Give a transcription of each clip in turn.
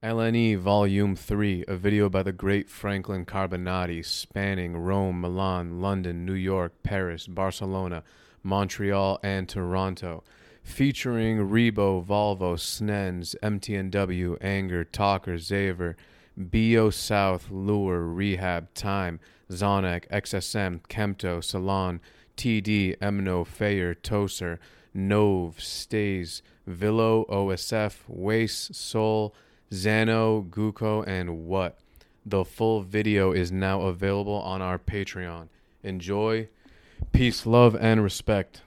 LNE Volume 3, a video by the great Franklin Carbonati spanning Rome, Milan, London, New York, Paris, Barcelona, Montreal, and Toronto. Featuring Rebo, Volvo, Snens, MTNW, Anger, Talker, Xaver, BO South, Lure, Rehab, Time, Zonac, XSM, Kemto, Salon, TD, Emno, Fayer, Toser, Nove, Stays, Villo, OSF, Waste, Soul, Xano, Guko, and What. The full video is now available on our Patreon. Enjoy. Peace, love, and respect.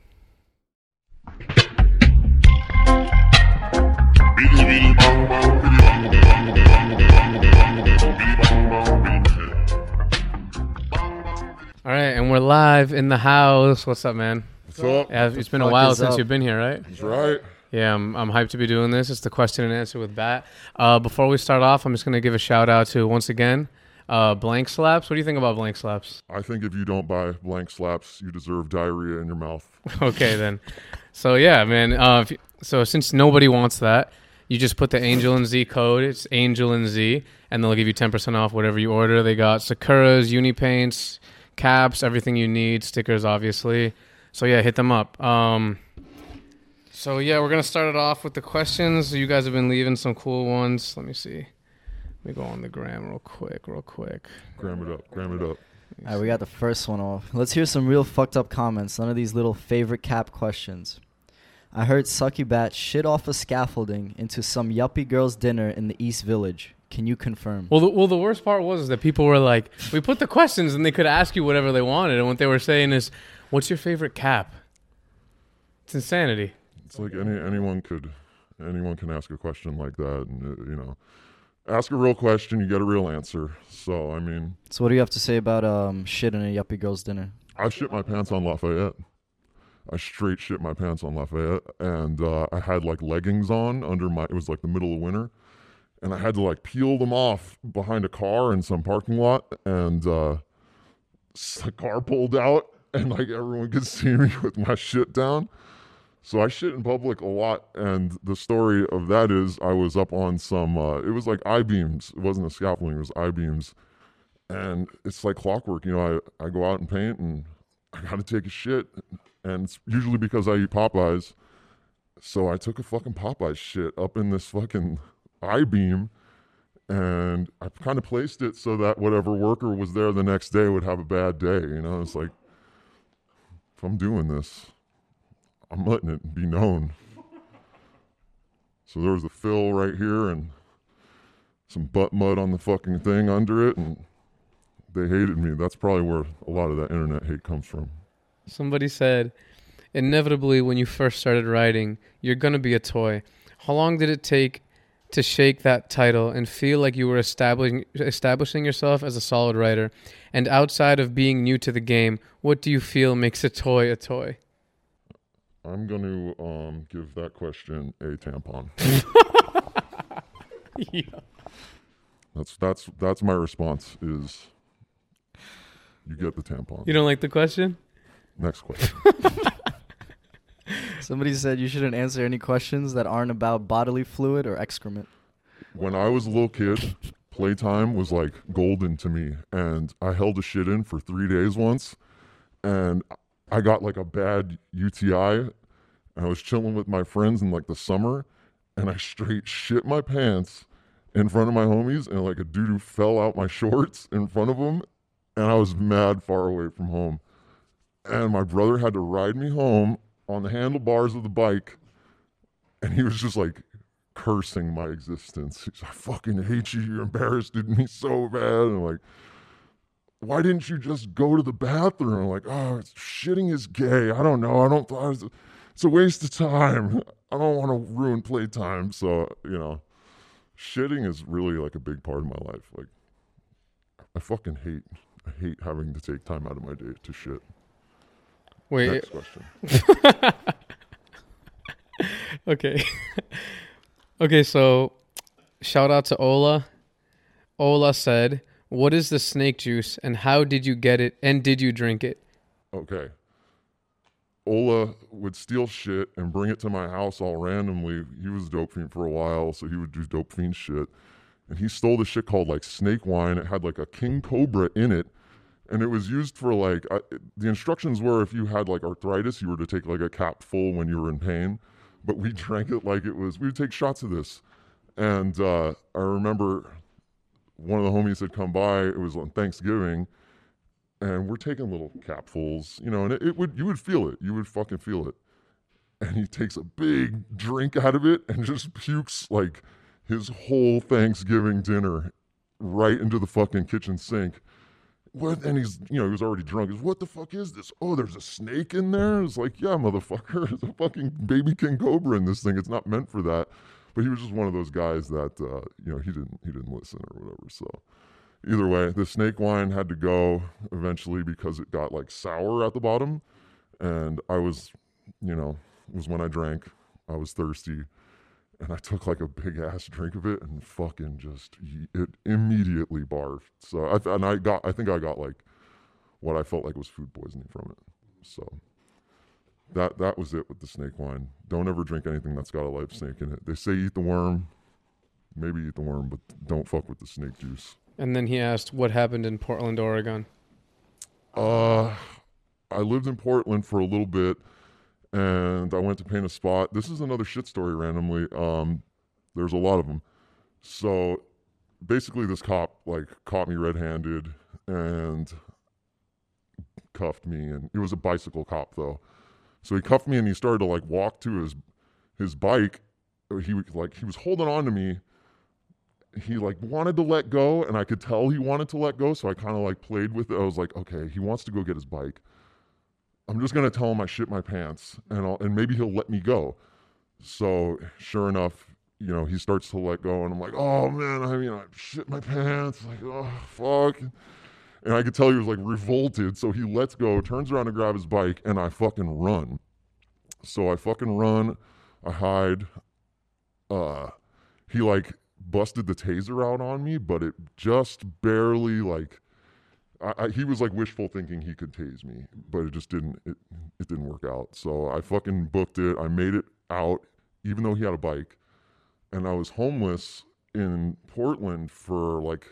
All right, and we're live in the house. What's up, man? What's up? Yeah, it's been a while since you've been here, right? That's right. Yeah, I'm hyped to be doing this. It's the question and answer with Bat. Before we start off, I'm just going to give a shout out to, once again, Blank Slaps. What do you think about Blank Slaps? I think if you don't buy blank slaps, you deserve diarrhea in your mouth. Okay, then. So, yeah, man. So since nobody wants that, you just put the Angel and Z code. It's Angel and Z, and they'll give you 10% off whatever you order. They got Sakuras, uni paints, caps, everything you need, stickers, obviously. So, yeah, hit them up. So, yeah, we're going to start it off with the questions. You guys have been leaving some cool ones. Let me see. Let me go on the gram real quick. Gram it up. All right, we got the first one off. Let's hear some real fucked up comments. None of these little favorite cap questions. I heard Sucky Bat shit off of scaffolding into some yuppie girl's dinner in the East Village. Can you confirm? Well, the worst part was that people were like, we put the questions and they could ask you whatever they wanted. And what they were saying is, what's your favorite cap? It's insanity. It's like anyone can ask a question like that, and ask a real question, you get a real answer. So I mean, So what do you have to say about shit in a yuppie girl's dinner? I shit my pants on Lafayette. I straight shit my pants on Lafayette, and I had like leggings on under my. It was like the middle of winter, and I had to like peel them off behind a car in some parking lot, and the car pulled out, and like everyone could see me with my shit down. So I shit in public a lot, and the story of that is I was up on some, it was like I-beams. It wasn't a scaffolding, it was I-beams. And it's like clockwork, I go out and paint, and I gotta take a shit. And it's usually because I eat Popeyes. So I took a fucking Popeyes shit up in this fucking I-beam, and I kind of placed it so that whatever worker was there the next day would have a bad day, It's like, if I'm doing this, I'm letting it be known. So there was a fill right here and some butt mud on the fucking thing under it, and they hated me. That's probably where a lot of that internet hate comes from. Somebody said, inevitably, when you first started writing, you're going to be a toy. How long did it take to shake that title and feel like you were establishing yourself as a solid writer? And outside of being new to the game, what do you feel makes a toy a toy? I'm going to give that question a tampon. Yeah. That's my response is you get the tampon. You don't like the question? Next question. Somebody said you shouldn't answer any questions that aren't about bodily fluid or excrement. When I was a little kid, playtime was like golden to me, and I held a shit in for 3 days once, and I got like a bad UTI. I was chilling with my friends in like the summer, and I straight shit my pants in front of my homies, and like a doo-doo fell out my shorts in front of them, and I was mad far away from home. And my brother had to ride me home on the handlebars of the bike, and he was just like cursing my existence. He's like, I fucking hate you, you're embarrassed me so bad. And I'm like, why didn't you just go to the bathroom? I'm like, shitting is gay. I don't know. It's a waste of time. I don't want to ruin playtime. So, shitting is really like a big part of my life. Like, I hate having to take time out of my day to shit. Wait. Next question. Okay. Okay, so shout out to Ola. Ola said, what is the snake juice and how did you get it and did you drink it? Okay. Ola would steal shit and bring it to my house all randomly. He was a dope fiend for a while, so he would do dope fiend shit. and he stole this shit called like snake wine. It had like a king cobra in it, and it was used for like the instructions were if you had like arthritis, you were to take like a cap full when you were in pain. But we drank it like it was. We would take shots of this, and I remember one of the homies had come by. It was on Thanksgiving, and we're taking little capfuls, you know, and you would feel it. You would fucking feel it. And he takes a big drink out of it and just pukes like his whole Thanksgiving dinner right into the fucking kitchen sink. What? And he's, you know, he was already drunk. He's, what the fuck is this? Oh, there's a snake in there? It's like, yeah, motherfucker. There's a fucking baby king cobra in this thing. It's not meant for that. But he was just one of those guys that, you know, he didn't listen or whatever. So either way, the snake wine had to go eventually because it got like sour at the bottom. And I was, you know, it was when I drank. I was thirsty. And I took like a big ass drink of it and fucking just, it immediately barfed. So, I think I got like what I felt like was food poisoning from it. So that was it with the snake wine. Don't ever drink anything that's got a live snake in it. They say eat the worm, maybe eat the worm, but don't fuck with the snake juice. And then he asked what happened in Portland, Oregon. I lived in Portland for a little bit. And I went to paint a spot. This is another shit story randomly. There's a lot of them. So basically this cop like caught me red-handed and cuffed me. And it was a bicycle cop though. So he cuffed me and he started to like walk to his bike. He was holding on to me. He like wanted to let go and I could tell he wanted to let go. So I kind of like played with it. I was like, okay, he wants to go get his bike. I'm just going to tell him I shit my pants and maybe he'll let me go. So sure enough, you know, he starts to let go and I'm like, oh man, I shit my pants. Like, oh, fuck. And I could tell he was like revolted. So he lets go, turns around to grab his bike and I fucking run. So I fucking run, I hide. He like busted the taser out on me, but it just barely like, he was like wishful thinking he could tase me, but it just didn't. It didn't work out. So I fucking booked it. I made it out, even though he had a bike, and I was homeless in Portland for like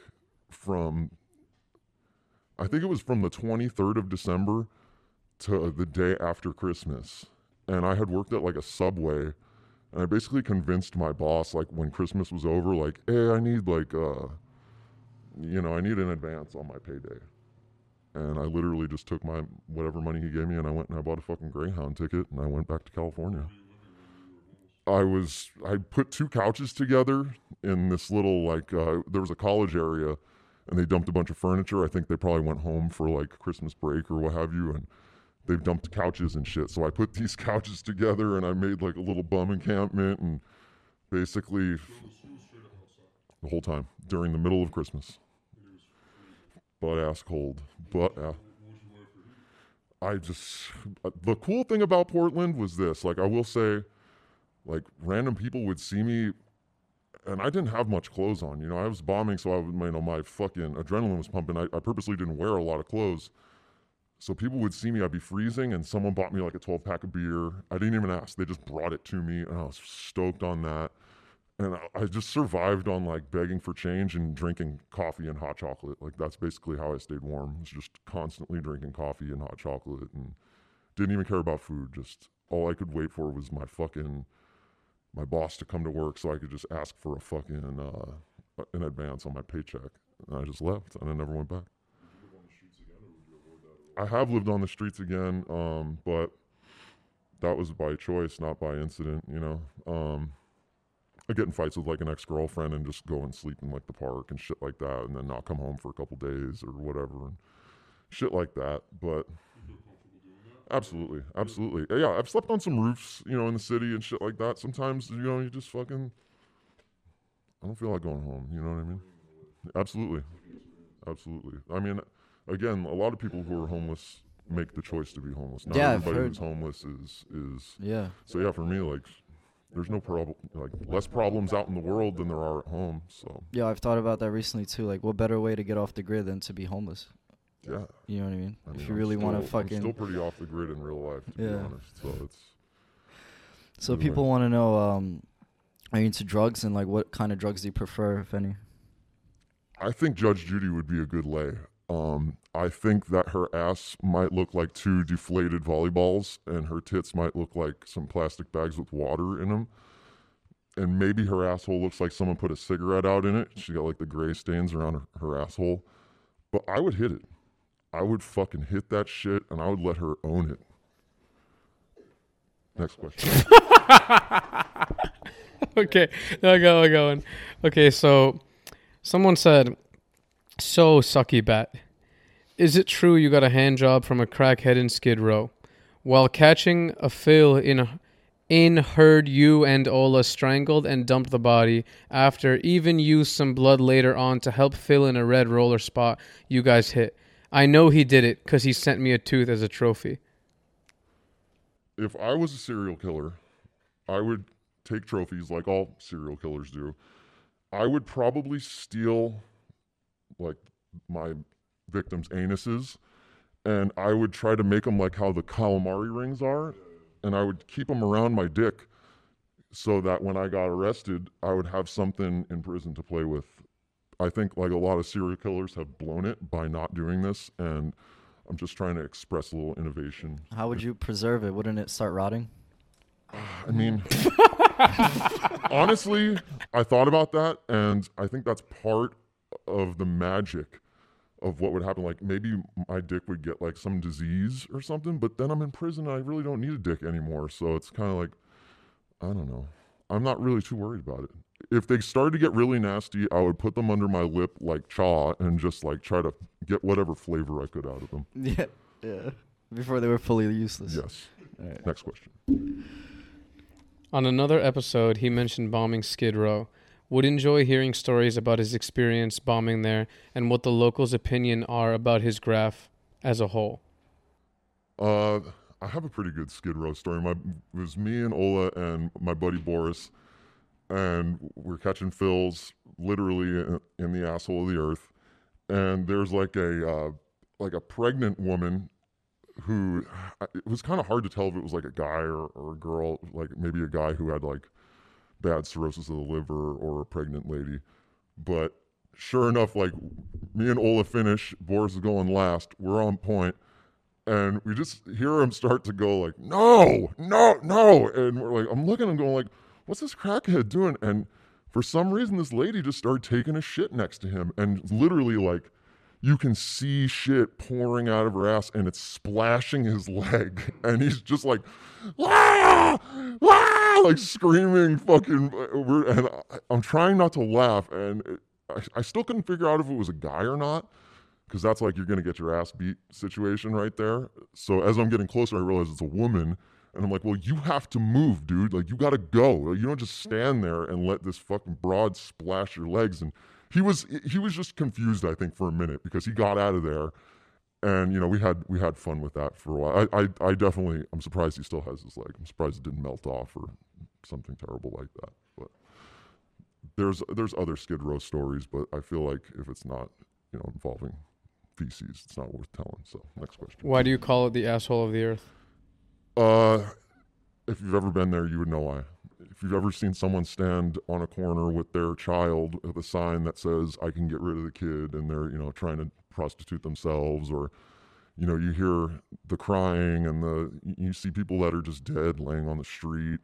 I think it was from the 23rd of December to the day after Christmas, and I had worked at like a Subway, and I basically convinced my boss like when Christmas was over, like, hey, I need like I need an advance on my payday. And I literally just took my whatever money he gave me and I went and I bought a fucking Greyhound ticket and I went back to California. I put 2 couches together in this little like, there was a college area and they dumped a bunch of furniture. I think they probably went home for like Christmas break or what have you. And they dumped couches and shit. So I put these couches together and I made like a little bum encampment and basically the whole time during the middle of Christmas. Butt ass cold. The cool thing about Portland was this, like I will say, like random people would see me and I didn't have much clothes on, you know, I was bombing. So my fucking adrenaline was pumping. I purposely didn't wear a lot of clothes. So people would see me, I'd be freezing and someone bought me like a 12-pack of beer. I didn't even ask. They just brought it to me and I was stoked on that. And I just survived on like begging for change and drinking coffee and hot chocolate. Like that's basically how I stayed warm. Was just constantly drinking coffee and hot chocolate and didn't even care about food. Just all I could wait for was my boss to come to work so I could just ask for a fucking an advance on my paycheck. And I just left and I never went back. I have lived on the streets again, but that was by choice, not by incident, you know. I get in fights with like an ex-girlfriend and just go and sleep in like the park and shit like that and then not come home for a couple days or whatever and shit like that. But absolutely. Yeah, I've slept on some roofs, you know, in the city and shit like that. Sometimes, you know, you just fucking, I don't feel like going home, you know what I mean? Absolutely. I mean, again, a lot of people who are homeless make the choice to be homeless. Not everybody who's homeless is. Yeah. So yeah, for me, like, there's no problem, like less problems out in the world than there are at home. So yeah, I've thought about that recently too. Like, what better way to get off the grid than to be homeless? Yeah, you know what I mean. If you really want to fucking, I'm still pretty off the grid in real life, to be honest. So it's. So people want to know, are you into drugs and like what kind of drugs do you prefer, if any? I think Judge Judy would be a good lay. I think that her ass might look like two deflated volleyballs, and her tits might look like some plastic bags with water in them. And maybe her asshole looks like someone put a cigarette out in it. She got like the gray stains around her asshole. But I would hit it. I would fucking hit that shit, and I would let her own it. Next question. Okay, I got one. Okay, so someone said, "So Sucky Bat, is it true you got a hand job from a crackhead in Skid Row? While catching a Phil in heard you and Ola strangled and dumped the body after even used some blood later on to help fill in a red roller spot you guys hit. I know he did it because he sent me a tooth as a trophy." If I was a serial killer, I would take trophies like all serial killers do. I would probably steal like my victims' anuses, and I would try to make them like how the calamari rings are, and I would keep them around my dick so that when I got arrested, I would have something in prison to play with. I think like a lot of serial killers have blown it by not doing this, and I'm just trying to express a little innovation. How would you preserve it? Wouldn't it start rotting? I mean, honestly, I thought about that, and I think that's part of the magic of what would happen. Like maybe my dick would get like some disease or something, but then I'm in prison and I really don't need a dick anymore. So it's kind of like, I don't know. I'm not really too worried about it. If they started to get really nasty, I would put them under my lip like chaw and just like try to get whatever flavor I could out of them. Yeah. Before they were fully useless. Yes. Right. Next question. On another episode, he mentioned bombing Skid Row. Would enjoy hearing stories about his experience bombing there and what the locals' opinion are about his graph as a whole. I have a pretty good Skid Row story. It was me and Ola and my buddy Boris, and we're catching fills literally in the asshole of the earth. And there's like a pregnant woman who, it was kind of hard to tell if it was like a guy or a girl, like maybe a guy who had like bad cirrhosis of the liver or a pregnant lady. But sure enough, like me and Ola finish, Boris is going last, we're on point, and we just hear him start to go like, no, and we're like, I'm looking and going like, what's this crackhead doing? And for some reason this lady just started taking a shit next to him, and literally like you can see shit pouring out of her ass and it's splashing his leg, and he's just like, ah! Ah! Like screaming fucking, and I'm trying not to laugh, and I still couldn't figure out if it was a guy or not, because that's like you're gonna get your ass beat situation right there. So as I'm getting closer, I realize it's a woman, and I'm like, well, you have to move, dude. Like you gotta go. You don't just stand there and let this fucking broad splash your legs. And he was just confused, I think, for a minute, because he got out of there, and you know we had fun with that for a while. I definitely, I'm surprised he still has his leg. I'm surprised it didn't melt off or something terrible like that. But there's other Skid Row stories, but I feel like if it's not, you know, involving feces, it's not worth telling. So next question. Why do you call it the asshole of the earth? If you've ever been there, you would know why. If you've ever seen someone stand on a corner with their child with a sign that says, I can get rid of the kid, and they're, you know, trying to prostitute themselves, or, you know, you hear the crying and you see people that are just dead laying on the street.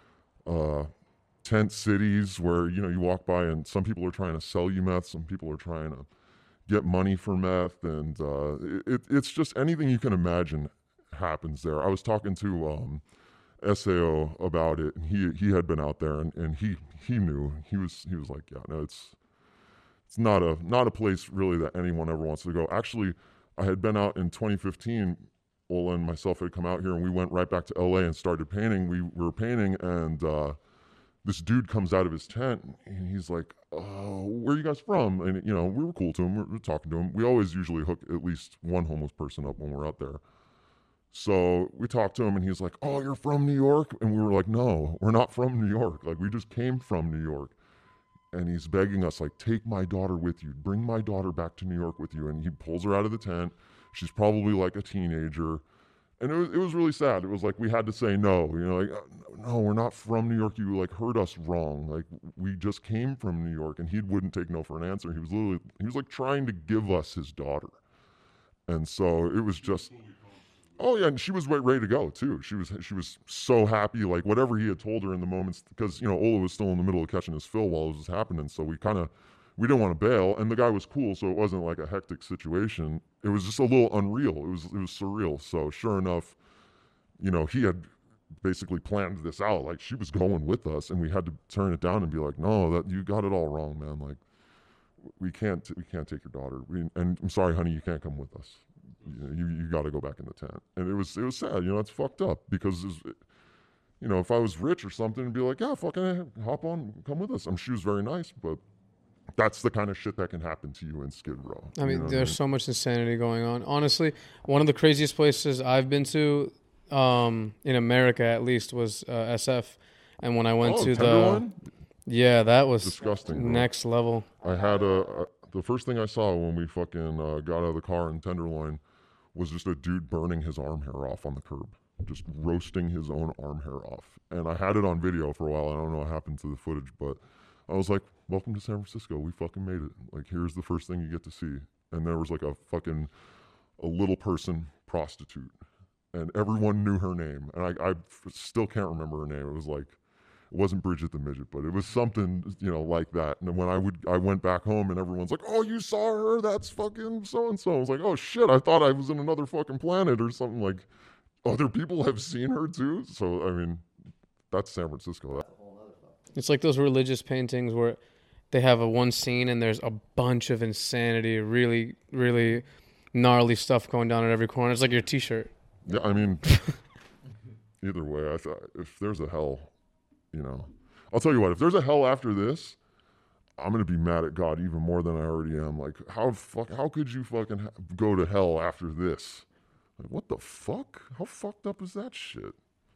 Tent cities where, you know, you walk by and some people are trying to sell you meth, some people are trying to get money for meth, and it's just anything you can imagine happens there. I was talking to SAO about it, and he had been out there, and he knew. He was like, yeah, no, it's not a place really that anyone ever wants to go. Actually, I had been out in 2015. Ola and myself had come out here, and we went right back to LA and started painting. We were painting, and this dude comes out of his tent, and he's like, oh, where are you guys from? And, you know, we were cool to him. We were talking to him. We always usually hook at least one homeless person up when we're out there. So we talked to him, and he's like, oh, you're from New York? And we were like, no, we're not from New York. Like, we just came from New York. And he's begging us, like, take my daughter with you. Bring my daughter back to New York with you. And he pulls her out of the tent. She's probably like a teenager. And it was really sad. It was like we had to say no. You know, like no, we're not from New York. You like heard us wrong. Like we just came from New York, and he wouldn't take no for an answer. He was like trying to give us his daughter, and so it was just. Oh yeah, and she was ready to go too. She was so happy, like whatever he had told her in the moments, because you know Ola was still in the middle of catching his fill while it was happening. So we didn't want to bail, and the guy was cool, so it wasn't like a hectic situation. It was just a little unreal. It was surreal. So sure enough, you know, he had basically planned this out. Like she was going with us, and we had to turn it down and be like, no, that you got it all wrong, man. Like we can't take your daughter. And I'm sorry, honey, you can't come with us. You got to go back in the tent. And it was sad. You know, it's fucked up because you know, if I was rich or something, it'd be like, yeah, fucking hop on, come with us. She was very nice, but that's the kind of shit that can happen to you in Skid Row. I mean, there's so much insanity going on. Honestly, one of the craziest places I've been to, in America at least, was SF. And when I went to Tenderloin? that was disgusting, next level. I had the first thing I saw when we fucking got out of the car in Tenderloin was just a dude burning his arm hair off on the curb, just roasting his own arm hair off. And I had it on video for a while. I don't know what happened to the footage, but I was like, welcome to San Francisco. We fucking made it. Like, here's the first thing you get to see. And there was like a little person prostitute. And everyone knew her name. And I still can't remember her name. It was like, it wasn't Bridget the Midget, but it was something, you know, like that. And when I went back home and everyone's like, oh, you saw her? That's fucking so-and-so. I was like, oh shit, I thought I was in another fucking planet or something. Like, other people have seen her too. So, I mean, that's San Francisco. It's like those religious paintings where they have one scene and there's a bunch of insanity, really, really gnarly stuff going down at every corner. It's like your t-shirt. Yeah, I mean, either way, I thought if there's a hell, you know, I'll tell you what, if there's a hell after this, I'm going to be mad at God even more than I already am. Like, how could you fucking go to hell after this? Like, what the fuck? How fucked up is that shit?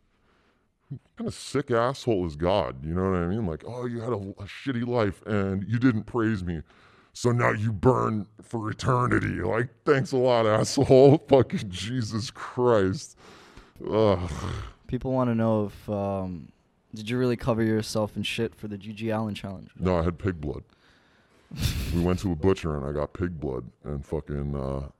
What kind of sick asshole is God? You know what I mean? Like, oh, you had a shitty life and you didn't praise me, so now you burn for eternity. Like, thanks a lot, asshole. Fucking Jesus Christ. Ugh. People want to know if did you really cover yourself in shit for the GG Allen challenge? No, I had pig blood. We went to a butcher and I got pig blood and fucking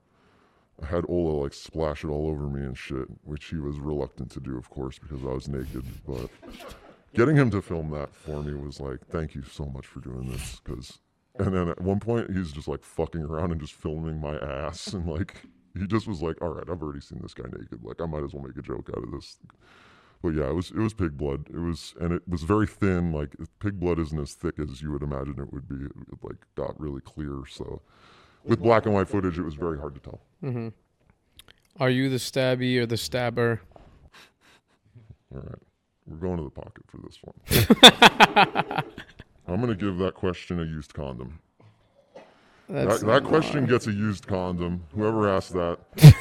I had Ola like splash it all over me and shit, which he was reluctant to do, of course, because I was naked. But getting him to film that for me was like, thank you so much for doing this. And then at one point he's just like fucking around and just filming my ass, and like he just was like, all right, I've already seen this guy naked. Like, I might as well make a joke out of this. But yeah, it was pig blood. It was very thin. Like, pig blood isn't as thick as you would imagine it would be. It like got really clear. So with black and white footage, it was very hard to tell. Mm-hmm. Are you the stabby or the stabber? All right, we're going to the pocket for this one. I'm gonna give that question a used condom. That question gets a used condom. Whoever asked that.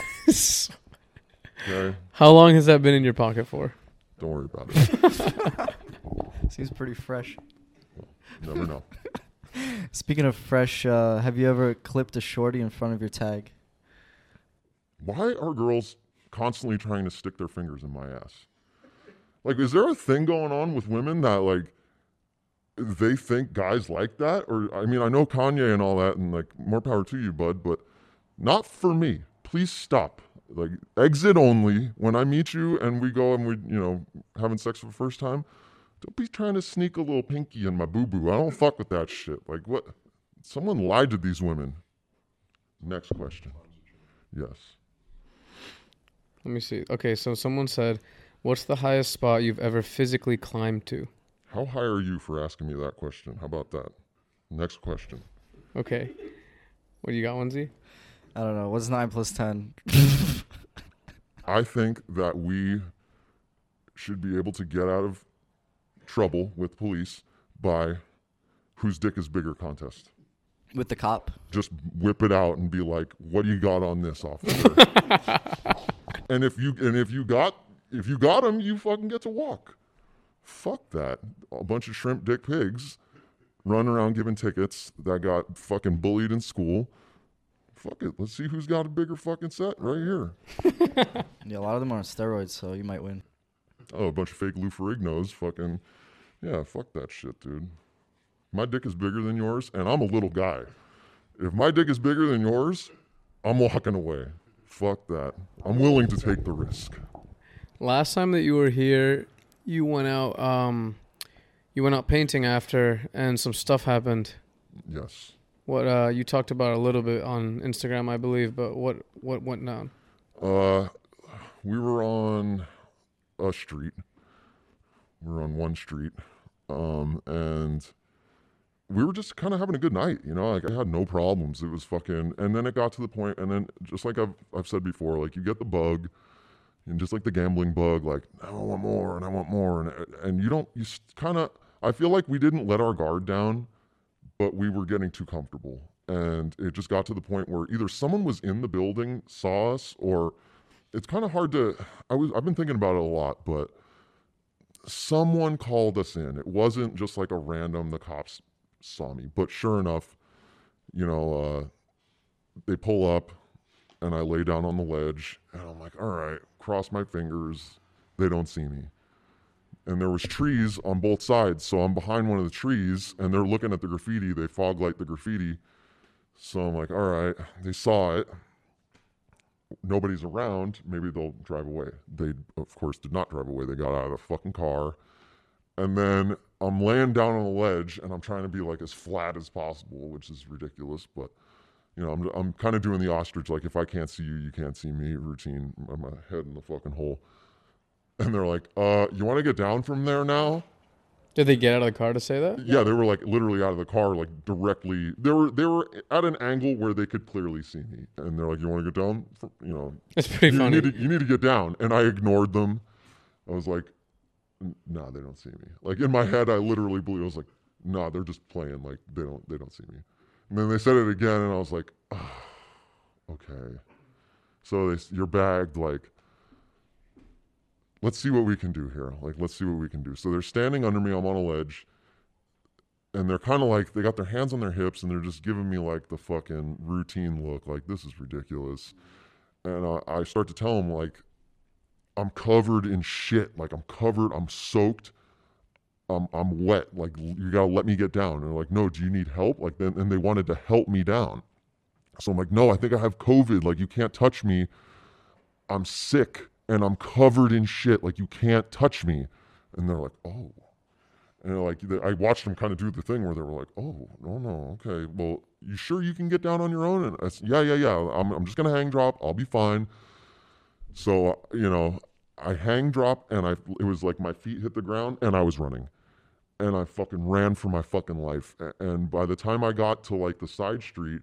Okay. How long has that been in your pocket for? Don't worry about it. Seems pretty fresh. Never know. Speaking of fresh, have you ever clipped a shorty in front of your tag? Why are girls constantly trying to stick their fingers in my ass? Like, is there a thing going on with women that, like, they think guys like that? Or, I mean, I know Kanye and all that, and, like, more power to you, bud, but not for me. Please stop. Like, exit only. When I meet you and we go and we, you know, having sex for the first time, don't be trying to sneak a little pinky in my boo-boo. I don't fuck with that shit. Like, what? Someone lied to these women. Next question. Yes. Let me see. Okay, so someone said, what's the highest spot you've ever physically climbed to? How high are you for asking me that question? How about that? Next question. Okay. What do you got, Onesie? I don't know. What's 9 plus 10? I think that we should be able to get out of trouble with police by whose dick is bigger contest. With the cop? Just whip it out and be like, what do you got on this, officer? And if you got him, you fucking get to walk. Fuck that. A bunch of shrimp dick pigs running around giving tickets that got fucking bullied in school. fuck it. Let's see who's got a bigger fucking set right here. Yeah, a lot of them are on steroids, so you might win. Oh, a bunch of fake Lou Ferrignos. Fucking, yeah, fuck that shit, dude. My dick is bigger than yours, and I'm a little guy. If my dick is bigger than yours, I'm walking away. Fuck that. I'm willing to take the risk. Last time that you were here, you went out painting after, and some stuff happened. Yes. What you talked about a little bit on Instagram, I believe, but what went down? We were on a street. We were on one street, and we were just kind of having a good night, you know. Like I had no problems. It was fucking, and then it got to the point, and then just like I've said before, like you get the bug, and just like the gambling bug, like I want more and I want more, and you kind of. I feel like we didn't let our guard down, but we were getting too comfortable, and it just got to the point where either someone was in the building, saw us, or it's kind of hard to. I've been thinking about it a lot, but someone called us in. It wasn't just like a random. The cops saw me, but sure enough, you know, they pull up, and I lay down on the ledge, and I'm like, all right, cross my fingers, they don't see me. And there was trees on both sides, so I'm behind one of the trees, and they're looking at the graffiti. They fog light the graffiti, so I'm like, all right, they saw it. Nobody's around. Maybe they'll drive away. They, of course, did not drive away. They got out of the fucking car, and then I'm laying down on the ledge, and I'm trying to be like as flat as possible, which is ridiculous, but you know, I'm kind of doing the ostrich, like if I can't see you, you can't see me routine. My head in the fucking hole. And they're like, you want to get down from there now? Did they get out of the car to say that? Yeah, they were like literally out of the car, like directly. They were at an angle where they could clearly see me. And they're like, you want to get down? You know, it's pretty funny. You need to get down. And I ignored them. I was like, no, they don't see me. Like in my head, I literally believe, I was like, no, they're just playing. Like they don't see me. And then they said it again, and I was like, oh, okay. So you're bagged, like, let's see what we can do here. Like, let's see what we can do. So they're standing under me. I'm on a ledge. And they're kind of like, they got their hands on their hips, and they're just giving me, like, the fucking routine look. Like, this is ridiculous. And I start to tell them, like, I'm covered in shit. Like, I'm soaked. I'm wet. Like, you gotta let me get down. And they're like, no, do you need help? Like, and they wanted to help me down. So I'm like, no, I think I have COVID. Like, you can't touch me. I'm sick and I'm covered in shit. Like, you can't touch me. And they're like, oh. And they're like, I watched them kind of do the thing where they were like, oh, no, okay. Well, you sure you can get down on your own? And I said, yeah. I'm just gonna hang drop. I'll be fine. So, you know, I hang drop, and it was like my feet hit the ground, and I was running. And I fucking ran for my fucking life. And by the time I got to like the side street,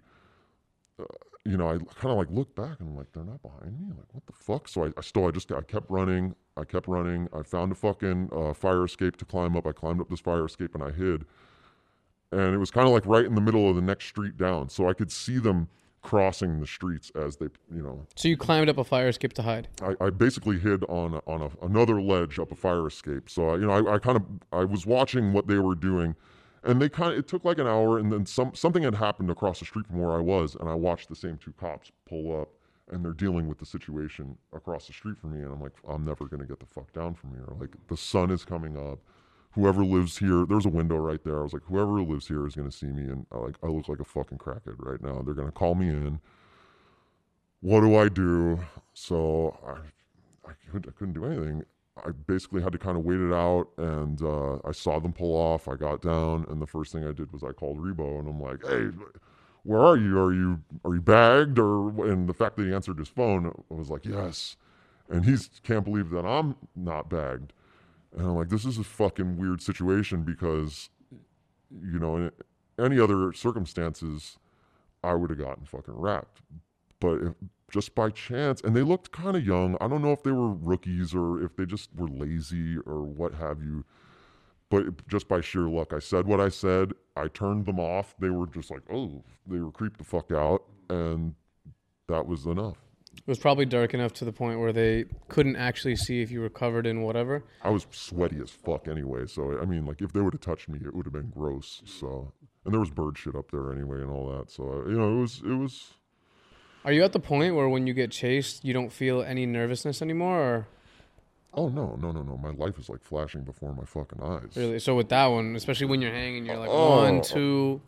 you know, I kind of like looked back and I'm like, they're not behind me. Like, what the fuck? So I kept running. I found a fucking fire escape to climb up. I climbed up this fire escape and I hid. And it was kind of like right in the middle of the next street down. So I could see them crossing the streets as they, you know. So you climbed up a fire escape to hide? I basically hid on another ledge up a fire escape. So I was watching what they were doing, and it took like an hour, and then something had happened across the street from where I was, and I watched the same two cops pull up, and they're dealing with the situation across the street from me, and I'm like, I'm never gonna get the fuck down from here. Like, the sun is coming up. Whoever lives here, there's a window right there. I was like, whoever lives here is going to see me, and I look like a fucking crackhead right now. They're going to call me in. What do I do? So I couldn't do anything. I basically had to kind of wait it out, and I saw them pull off. I got down, and the first thing I did was I called Rebo, and I'm like, hey, where are you? Are you bagged? And the fact that he answered his phone, I was like, yes. And he can't believe that I'm not bagged. And I'm like, this is a fucking weird situation because, you know, in any other circumstances, I would have gotten fucking wrapped. But just by chance, and they looked kind of young. I don't know if they were rookies or if they just were lazy or what have you. But just by sheer luck, I said what I said. I turned them off. They were just like, oh, they were creeped the fuck out. And that was enough. It was probably dark enough to the point where they couldn't actually see if you were covered in whatever. I was sweaty as fuck anyway, so I mean, like, if they would have touched me, it would have been gross. So, and there was bird shit up there anyway and all that. So, you know, it was Are you at the point where when you get chased, you don't feel any nervousness anymore, or Oh no. My life is like flashing before my fucking eyes. really? So with that one, especially when you're hanging, you're like Oh. 1, 2.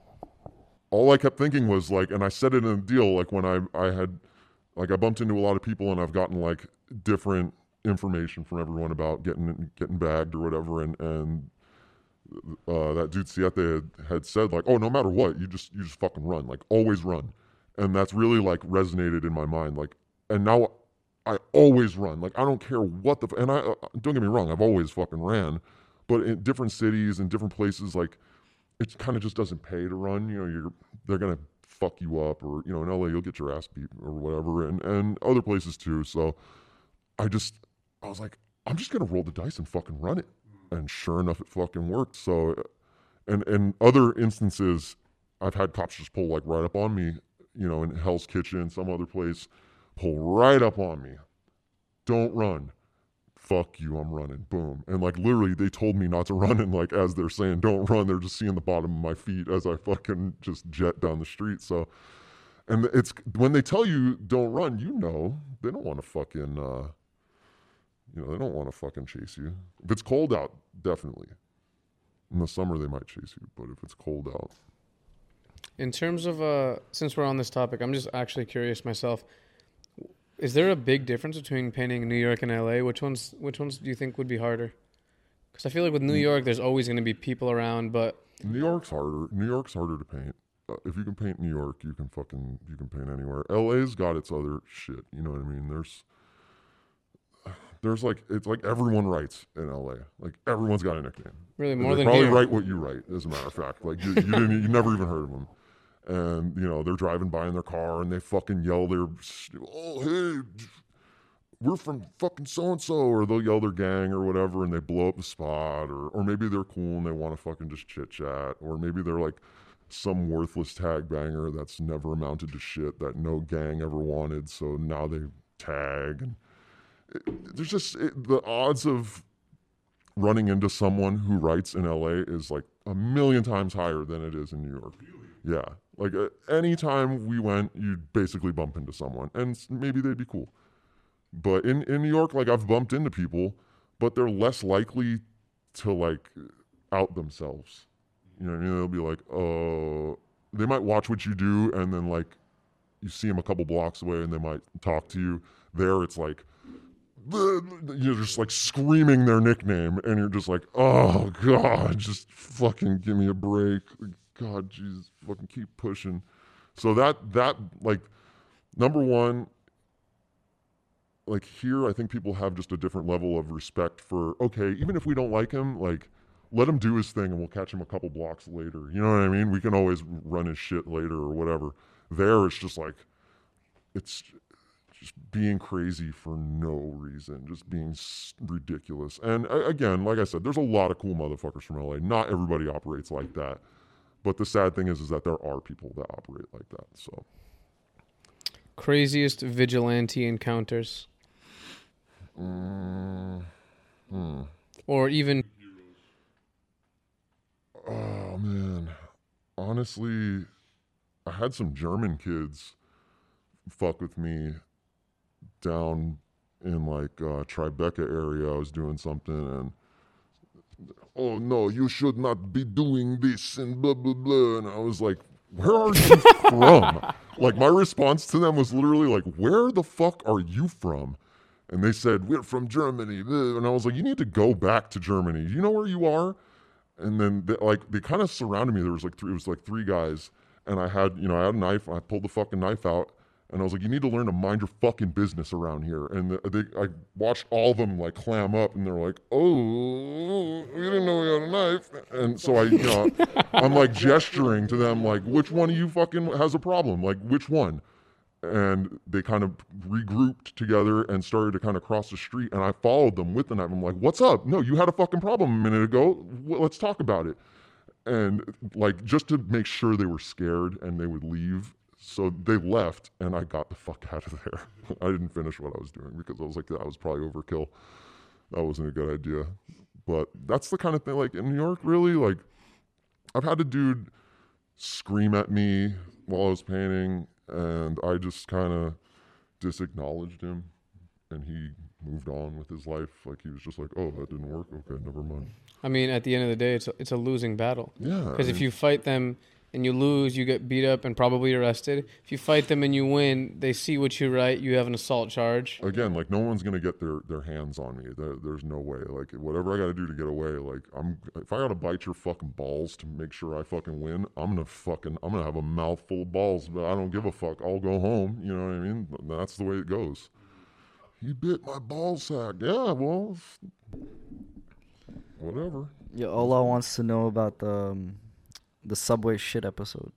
All I kept thinking was like, and I said it in a deal, like when I had, like I bumped into a lot of people and I've gotten like different information from everyone about getting bagged or whatever, and that dude Siete had said like, oh, no matter what, you just fucking run, like always run, and that's really like resonated in my mind, like, and now I always run, like I don't care what and I don't get me wrong, I've always fucking ran, but in different cities and different places, like it kind of just doesn't pay to run. You know, they're gonna fuck you up, or you know, in LA you'll get your ass beat or whatever, and other places too. So I was like, I'm just gonna roll the dice and fucking run it, and sure enough, it fucking worked. So, and in other instances, I've had cops just pull like right up on me. You know, in Hell's Kitchen, some other place, pull right up on me. Don't run. Fuck you, I'm running. Boom. And like literally they told me not to run, and like as they're saying don't run, they're just seeing the bottom of my feet as I fucking just jet down the street. So, and it's when they tell you don't run, you know, they don't want to fucking you know, they don't want to fucking chase you. If it's cold out, definitely. In the summer they might chase you, but if it's cold out. In terms of since we're on this topic, I'm just actually curious myself. Is there a big difference between painting in New York and LA? Which ones do you think would be harder? Because I feel like with New York, there's always going to be people around, but New York's harder. New York's harder to paint. If you can paint New York, you can paint anywhere. LA's got its other shit. You know what I mean? There's like, it's like everyone writes in LA. Like everyone's got a nickname. really And more they than probably here. write what you write, as a matter of fact. Like you never even heard of them. And you know, they're driving by in their car and they fucking yell oh hey, we're from fucking so-and-so, or they'll yell their gang or whatever, and they blow up the spot, or maybe they're cool and they want to fucking just chit-chat, or maybe they're like some worthless tag banger that's never amounted to shit that no gang ever wanted, so now they tag. And there's just the odds of running into someone who writes in LA is like a million times higher than it is in New York. Yeah, like anytime we went, you'd basically bump into someone, and maybe they'd be cool. But in New York, like I've bumped into people, but they're less likely to like out themselves. You know what I mean? They'll be like, oh, they might watch what you do, and then like you see them a couple blocks away, and they might talk to you. There, it's like you're just like screaming their nickname, and you're just like, oh god, just fucking give me a break. God, Jesus, fucking keep pushing. So that like, number one, like here, I think people have just a different level of respect for, okay, even if we don't like him, like, let him do his thing and we'll catch him a couple blocks later. You know what I mean? We can always run his shit later or whatever. There, it's just like, it's just being crazy for no reason, just being ridiculous. And again, like I said, there's a lot of cool motherfuckers from LA. Not everybody operates like that. But the sad thing is that there are people that operate like that. So, Craziest vigilante encounters, or even oh man, honestly, I had some German kids fuck with me down in like Tribeca area. I was doing something, and oh no, you should not be doing this, and blah blah blah. And I was like, where are you from? Like, my response to them was literally like, where the fuck are you from? And they said, we're from Germany. And I was like, you need to go back to Germany. You know where you are? And then they kind of surrounded me. There was like three guys, and I had a knife. I pulled the fucking knife out, and I was like, you need to learn to mind your fucking business around here. And I watched all of them like clam up, and they're like, oh, we didn't know we had a knife. And so I'm like gesturing to them like, which one of you fucking has a problem? Like, which one? And they kind of regrouped together and started to kind of cross the street, and I followed them with the knife. I'm like, what's up? No, you had a fucking problem a minute ago. Let's talk about it. And like, just to make sure they were scared and they would leave. So they left, and I got the fuck out of there. I didn't finish what I was doing because I was like, that was probably overkill. That wasn't a good idea. But that's the kind of thing, like in New York, really, like I've had a dude scream at me while I was painting. And I just kind of disacknowledged him, and he moved on with his life. Like, he was just like, oh, that didn't work? Okay, never mind. I mean, at the end of the day, it's a losing battle. Yeah. Because if you fight them and you lose, you get beat up and probably arrested. If you fight them and you win, they see what you write. You have an assault charge. Again, like, no one's gonna get their hands on me. There's no way. Like, whatever I gotta do to get away, like, if I gotta bite your fucking balls to make sure I fucking win, I'm gonna have a mouthful of balls, but I don't give a fuck. I'll go home. You know what I mean? That's the way it goes. He bit my ball sack. Yeah, well, whatever. Yeah, Ola wants to know about the Subway shit episode.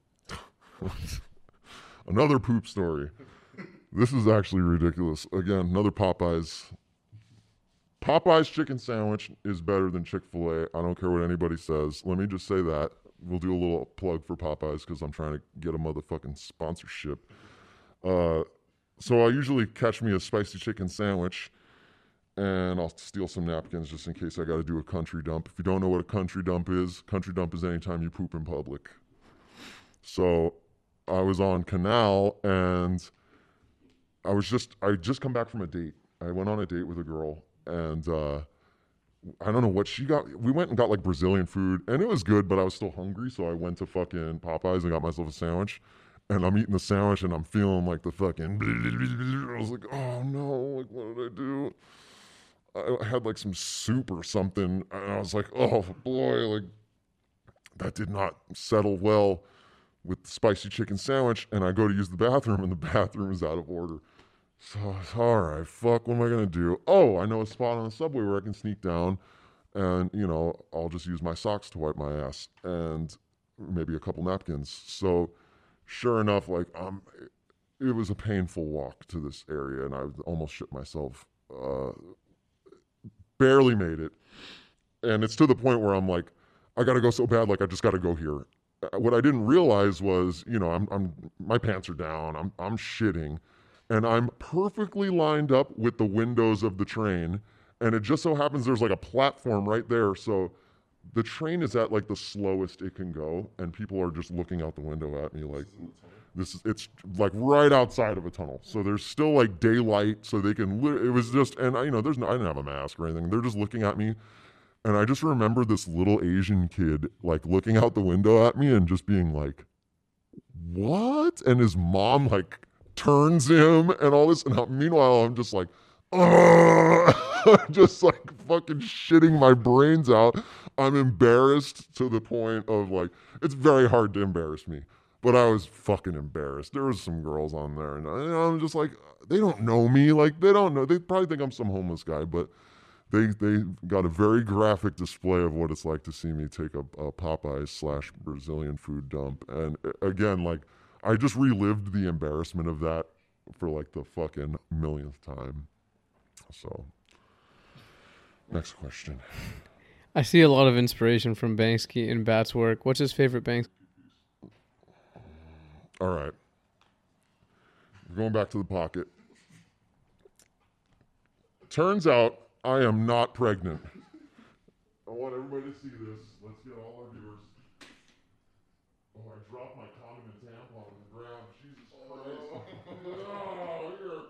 Another poop story. This is actually ridiculous. Again, another Popeyes. Popeyes chicken sandwich is better than Chick-fil-A. I don't care what anybody says. Let me just say that. We'll do a little plug for Popeyes because I'm trying to get a motherfucking sponsorship. So I usually catch me a spicy chicken sandwich, and I'll steal some napkins just in case I got to do a country dump. If you don't know what a country dump is anytime you poop in public. So I was on Canal, and I just come back from a date. I went on a date with a girl, and I don't know what she got. We went and got like Brazilian food, and it was good, but I was still hungry, so I went to fucking Popeyes and got myself a sandwich. And I'm eating the sandwich, and I'm feeling like the fucking. I was like, oh no, like, what did I do? I had like some soup or something, and I was like, oh boy, like, that did not settle well with the spicy chicken sandwich. And I go to use the bathroom, and the bathroom is out of order. So I was, all right, fuck, what am I gonna do? Oh, I know a spot on the subway where I can sneak down, and I'll just use my socks to wipe my ass and maybe a couple napkins. So sure enough, like, it was a painful walk to this area, and I almost shit myself. Barely made it, and it's to the point where I'm like, I gotta go so bad, like, I just gotta go here. What I didn't realize was, I'm my pants are down, I'm shitting, and I'm perfectly lined up with the windows of the train, and it just so happens there's like a platform right there, so the train is at like the slowest it can go, and people are just looking out the window at me like, it's like right outside of a tunnel. So there's still like daylight, so they can, it was just, and I didn't have a mask or anything. They're just looking at me. And I just remember this little Asian kid like looking out the window at me and just being like, what? And his mom like turns him and all this. And meanwhile, I'm just like, just like fucking shitting my brains out. I'm embarrassed to the point of like, it's very hard to embarrass me, but I was fucking embarrassed. There was some girls on there, and I'm just like, they don't know me. Like, they don't know. They probably think I'm some homeless guy, but they got a very graphic display of what it's like to see me take a Popeyes / Brazilian food dump. And again, like, I just relived the embarrassment of that for like the fucking millionth time. So, next question. I see a lot of inspiration from Banksy in Bat's work. What's his favorite Banksy? All right. We're going back to the pocket. Turns out I am not pregnant. I want everybody to see this. Let's get all our viewers. Oh, I dropped my condom and tampon on the ground. Jesus Christ. Oh, here.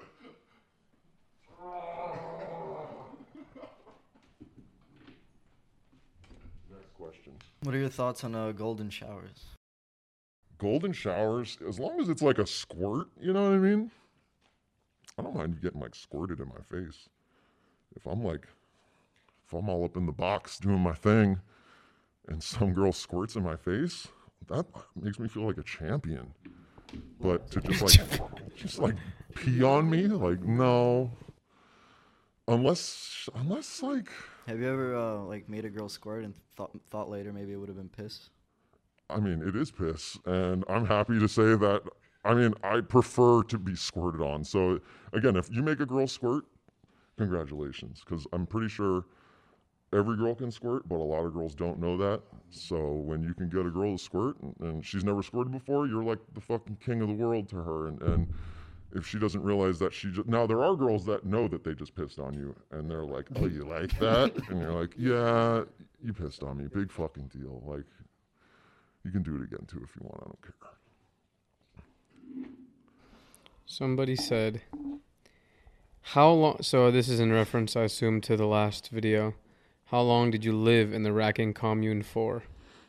Next question. What are your thoughts on golden showers? Golden showers, as long as it's like a squirt, you know what I mean? I don't mind getting like squirted in my face. If I'm all up in the box doing my thing and some girl squirts in my face, that makes me feel like a champion. But to just like pee on me, like, no. Unless like, Have you ever like made a girl squirt and thought later maybe it would have been piss? I mean, it is piss, and I'm happy to say that. I mean, I prefer to be squirted on. So again, if you make a girl squirt, congratulations, because I'm pretty sure every girl can squirt, but a lot of girls don't know that. So when you can get a girl to squirt and she's never squirted before, you're like the fucking king of the world to her. And if she doesn't realize that now there are girls that know that they just pissed on you, and they're like, oh, you like that? And you're like, yeah, you pissed on me. Big fucking deal. Like, you can do it again too if you want. I don't care. Somebody said, how long? So this is in reference, I assume, to the last video. How long did you live in the Racking commune for?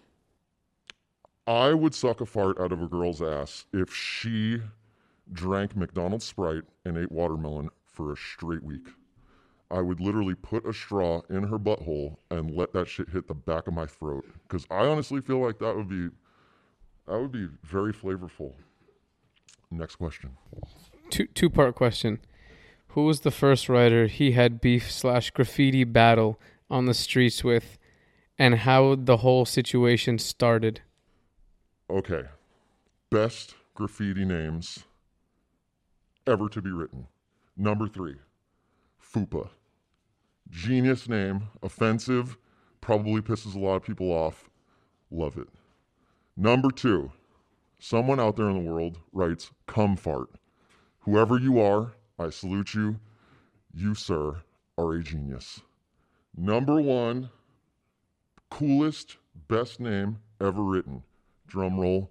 I would suck a fart out of a girl's ass if she drank McDonald's Sprite and ate watermelon for a straight week. I would literally put a straw in her butthole and let that shit hit the back of my throat. Because I honestly feel like that would be very flavorful. Next question. Two-part question. Who was the first writer he had beef/graffiti battle on the streets with, and how the whole situation started? Okay. Best graffiti names ever to be written. Number 3, Fupa. Genius name, offensive, probably pisses a lot of people off. Love it. Number 2, someone out there in the world writes cum fart. Whoever you are, I salute you. You, sir, are a genius. Number 1, coolest, best name ever written. Drum roll.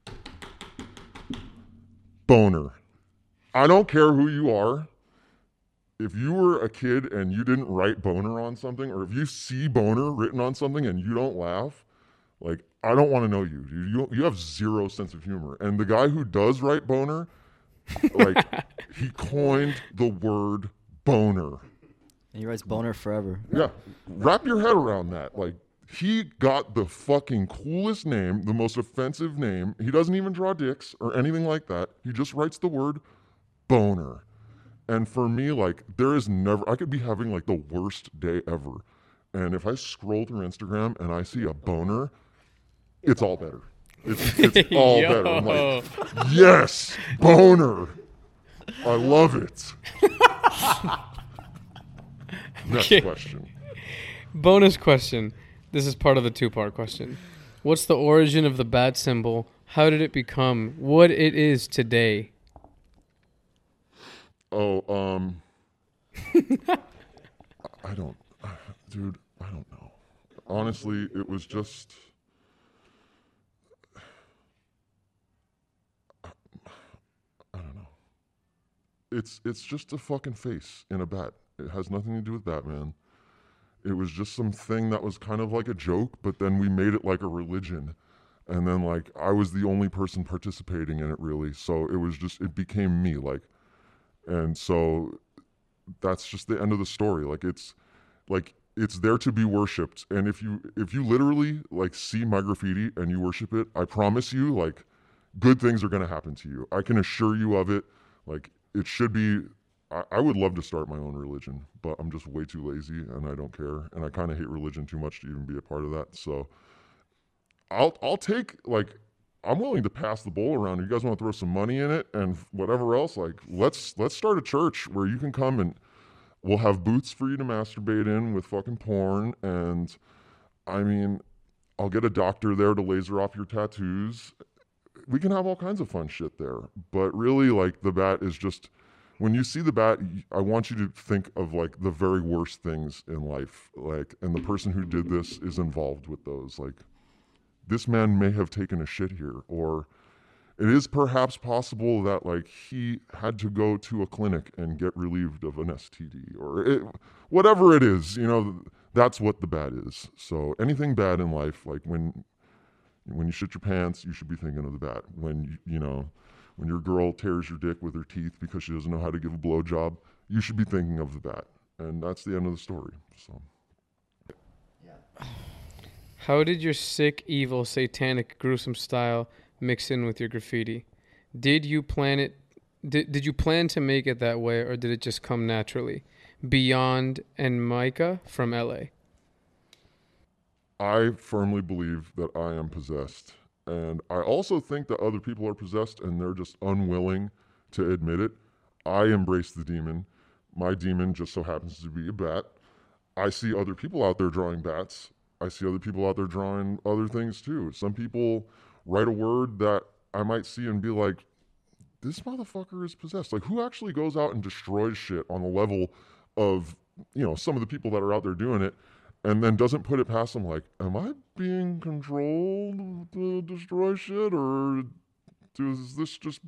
Boner. I don't care who you are. If you were a kid and you didn't write boner on something, or if you see boner written on something and you don't laugh, like, I don't want to know you, dude. You have zero sense of humor. And the guy who does write boner, like, he coined the word boner. And he writes boner forever. Yeah. Wrap your head around that. Like, he got the fucking coolest name, the most offensive name. He doesn't even draw dicks or anything like that. He just writes the word boner. And for me, like, there is never, I could be having like the worst day ever. And if I scroll through Instagram and I see a boner, it's all better. It's all better. I'm like, yes, boner. I love it. Next question. Bonus question. This is part of the two-part question. What's the origin of the bat symbol? How did it become what it is today? Oh, I don't, dude, I don't know. Honestly, it was just, I don't know. It's just a fucking face in a bat. It has nothing to do with Batman. It was just something that was kind of like a joke, but then we made it like a religion. And then, like, I was the only person participating in it, really. So it was just, it became me, like, and so that's just the end of the story. Like, it's there to be worshipped. And if you literally, like, see my graffiti and you worship it, I promise you, like, good things are going to happen to you. I can assure you of it. Like, it should be, I would love to start my own religion, but I'm just way too lazy and I don't care. And I kind of hate religion too much to even be a part of that. So I'll take, like, I'm willing to pass the bowl around. You guys want to throw some money in it and whatever else? Like, let's start a church where you can come and we'll have booths for you to masturbate in with fucking porn. And I mean, I'll get a doctor there to laser off your tattoos. We can have all kinds of fun shit there. But really, like, the bat is just, when you see the bat, I want you to think of, like, the very worst things in life. Like, and the person who did this is involved with those. Like, this man may have taken a shit here, or it is perhaps possible that, like, he had to go to a clinic and get relieved of an STD, or whatever it is, you know, that's what the bad is. So anything bad in life, like, when you shit your pants, you should be thinking of the bat. When when your girl tears your dick with her teeth because she doesn't know how to give a blowjob, you should be thinking of the bat. And that's the end of the story. So. How did your sick, evil, satanic, gruesome style mix in with your graffiti? Did you plan it? Did you plan to make it that way, or did it just come naturally? Beyond and Micah from LA. I firmly believe that I am possessed. And I also think that other people are possessed and they're just unwilling to admit it. I embrace the demon. My demon just so happens to be a bat. I see other people out there drawing bats. I see other people out there drawing other things too. Some people write a word that I might see and be like, this motherfucker is possessed. Like, who actually goes out and destroys shit on the level of, some of the people that are out there doing it, and then doesn't put it past them like, am I being controlled to destroy shit, or is this just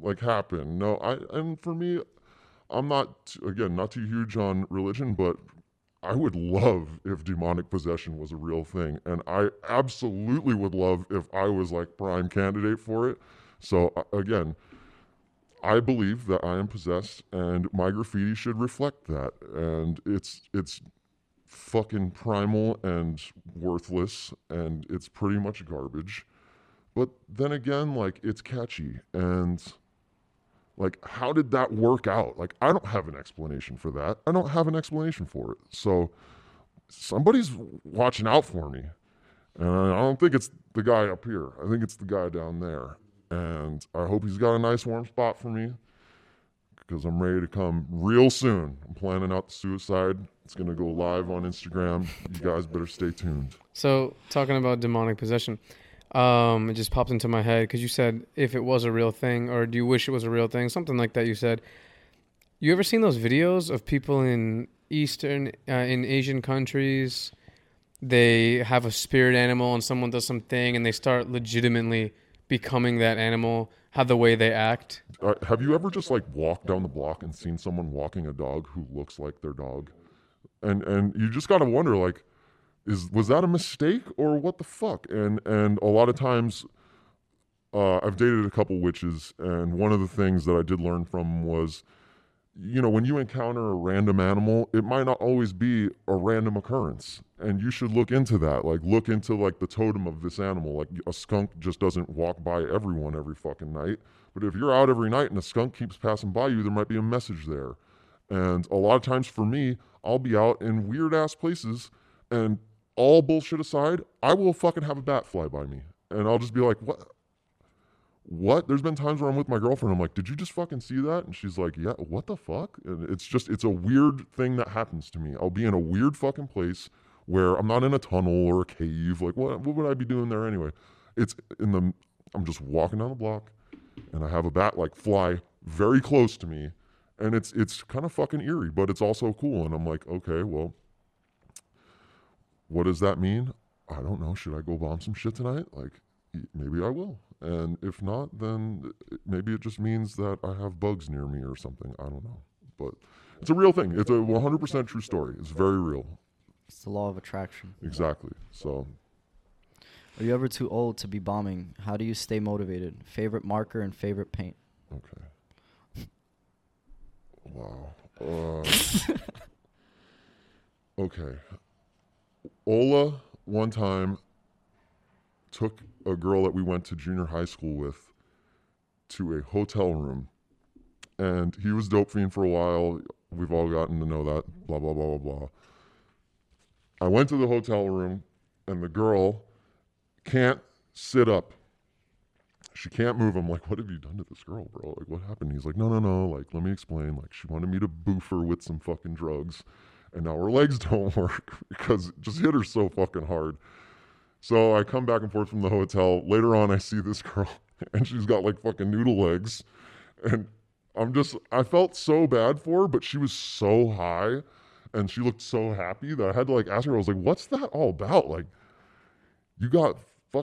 like happen. No, and for me, I'm not, again, not too huge on religion, but I would love if demonic possession was a real thing. And I absolutely would love if I was like prime candidate for it. So again, I believe that I am possessed and my graffiti should reflect that. And it's fucking primal and worthless and it's pretty much garbage. But then again, like it's catchy and like how did that work out? Like I don't have an explanation for that. I don't have an explanation for it. So somebody's watching out for me. And I don't think it's the guy up here. I think it's the guy down there. And I hope he's got a nice warm spot for me because I'm ready to come real soon. I'm planning out the suicide. It's going to go live on Instagram. You guys better stay tuned. So, talking about demonic possession, it just popped into my head because you said if it was a real thing, or do you wish it was a real thing? Something like that you said. You ever seen those videos of people in in Asian countries? They have a spirit animal and someone does something and they start legitimately becoming that animal, how the way they act. Have you ever just like walked down the block and seen someone walking a dog who looks like their dog? And you just got to wonder, like, was that a mistake or what the fuck? And a lot of times I've dated a couple witches, and one of the things that I did learn from was, you know, when you encounter a random animal, it might not always be a random occurrence. And you should look into that. Like, look into, like, the totem of this animal. Like, a skunk just doesn't walk by everyone every fucking night. But if you're out every night and a skunk keeps passing by you, there might be a message there. And a lot of times for me, I'll be out in weird-ass places, and all bullshit aside, I will fucking have a bat fly by me. And I'll just be like, what? There's been times where I'm with my girlfriend, I'm like, did you just fucking see that? And she's like, yeah, what the fuck? And it's a weird thing that happens to me. I'll be in a weird fucking place where I'm not in a tunnel or a cave. Like, what would I be doing there anyway? I'm just walking down the block, and I have a bat, like, fly very close to me. And it's kind of fucking eerie, but it's also cool. And I'm like, okay, well, what does that mean? I don't know. Should I go bomb some shit tonight? Like, maybe I will. And if not, then maybe it just means that I have bugs near me or something. I don't know. But it's a real thing. It's a 100% true story. It's very real. It's the law of attraction. Exactly. So, are you ever too old to be bombing? How do you stay motivated? Favorite marker and favorite paint? okay. Wow. Okay. Ola, one time, took a girl that we went to junior high school with to a hotel room. And he was dope fiend for a while. We've all gotten to know that. Blah, blah, blah, blah, blah. I went to the hotel room, and the girl can't sit up. She can't move. I'm like, what have you done to this girl, bro? Like, what happened? He's like, no. Like, let me explain. Like, she wanted me to boof her with some fucking drugs. And now her legs don't work because it just hit her so fucking hard. So I come back and forth from the hotel. Later on, I see this girl, and she's got like fucking noodle legs. And I felt so bad for her, but she was so high, and she looked so happy that I had to like ask her, I was like, what's that all about? Like, you got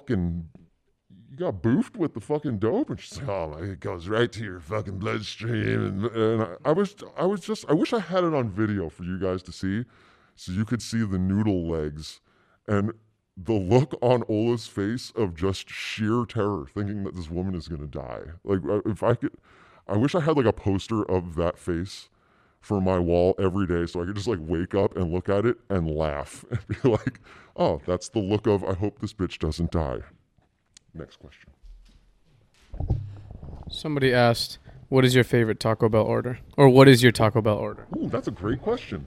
boofed with the fucking dope? And she's like, oh, it goes right to your fucking bloodstream. And I wish I had it on video for you guys to see, so you could see the noodle legs and the look on Ola's face of just sheer terror, thinking that this woman is going to die. Like, I wish I had like a poster of that face for my wall every day so I could just like wake up and look at it and laugh and be like, oh, that's the look of, I hope this bitch doesn't die. Next question. Somebody asked, what is your favorite Taco Bell order? Or what is your Taco Bell order? Ooh, that's a great question.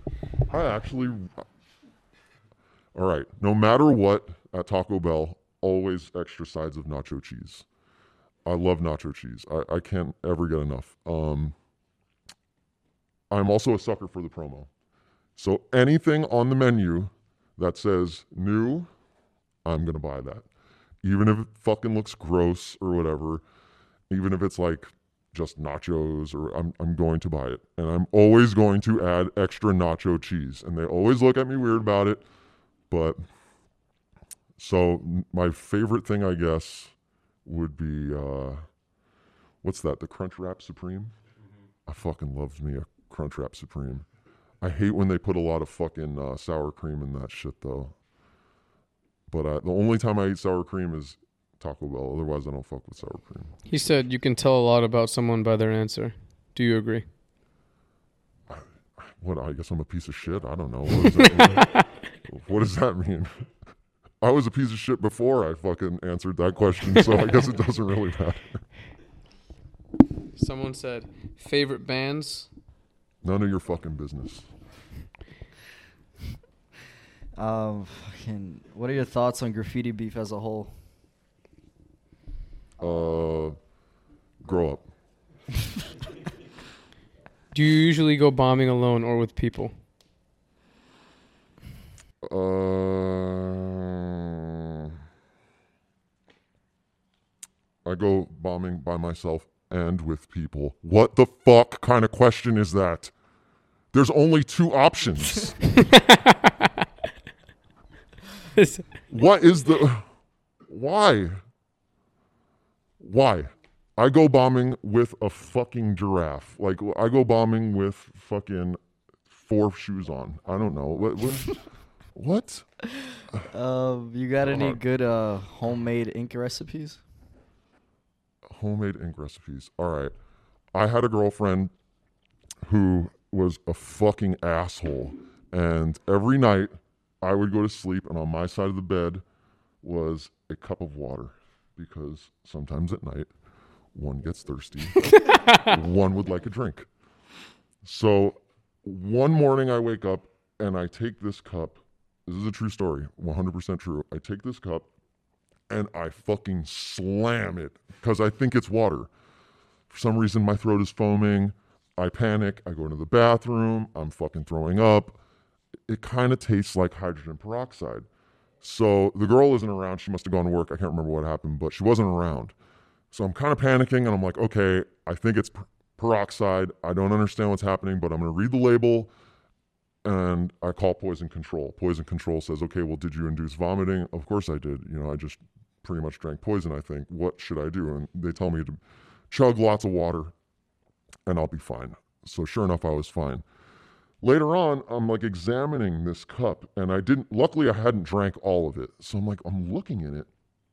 All right. No matter what, at Taco Bell, always extra sides of nacho cheese. I love nacho cheese. I can't ever get enough. I'm also a sucker for the promo. So anything on the menu that says new, I'm going to buy that. Even if it fucking looks gross or whatever, even if it's like just nachos, or I'm going to buy it. And I'm always going to add extra nacho cheese. And they always look at me weird about it. But so my favorite thing, I guess, would be What's that? The Crunchwrap Supreme? I fucking loved me a Crunchwrap Supreme. I hate when they put a lot of fucking sour cream in that shit, though. But the only time I eat sour cream is Taco Bell. Otherwise, I don't fuck with sour cream. He said you can tell a lot about someone by their answer. Do you agree? What? I guess I'm a piece of shit? I don't know. What does that mean? What does that mean? I was a piece of shit before I fucking answered that question, so I guess it doesn't really matter. Someone said, favorite bands? None of your fucking business. What are your thoughts on graffiti beef as a whole? Grow up. Do you usually go bombing alone or with people? I go bombing by myself and with people. What the fuck kind of question is that? There's only two options. What is the... Why? Why? I go bombing with a fucking giraffe. Like, I go bombing with fucking 4 shoes on. I don't know. What? You got any good homemade ink recipes? Homemade ink recipes. All right. I had a girlfriend who was a fucking asshole. And every night I would go to sleep, and on my side of the bed was a cup of water. Because sometimes at night, one gets thirsty. One would like a drink. So one morning I wake up and I take this cup. This is a true story, 100% true. I take this cup and I fucking slam it because I think it's water. For some reason, my throat is foaming. I panic. I go into the bathroom. I'm fucking throwing up. It kind of tastes like hydrogen peroxide. So the girl isn't around. She must have gone to work. I can't remember what happened, but she wasn't around. So I'm kind of panicking, and I'm like, okay, I think it's peroxide. I don't understand what's happening, but I'm going to read the label, and I call Poison Control. Poison Control says, okay, well, did you induce vomiting? Of course I did. You know, I just pretty much drank poison, I think. What should I do? And they tell me to chug lots of water, and I'll be fine. So sure enough, I was fine. Later on, I'm like examining this cup, and luckily I hadn't drank all of it. So I'm looking at it,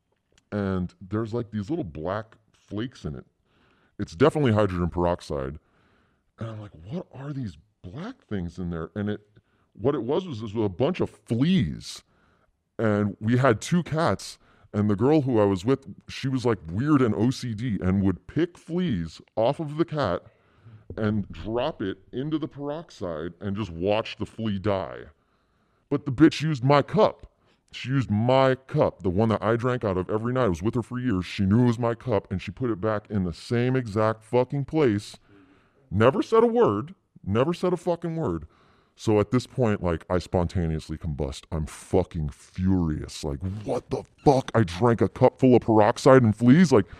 and there's like these little black flakes in it. It's definitely hydrogen peroxide. And I'm like, what are these black things in there? And what it was a bunch of fleas. And we had 2 cats, and the girl who I was with, she was like weird and OCD and would pick fleas off of the cat and drop it into the peroxide and just watch the flea die. But the bitch used my cup. She used my cup, the one that I drank out of every night. I was with her for years. She knew it was my cup, and she put it back in the same exact fucking place. Never said a word. Never said a fucking word. So at this point, like, I spontaneously combust. I'm fucking furious. Like, what the fuck? I drank a cup full of peroxide and fleas? Like,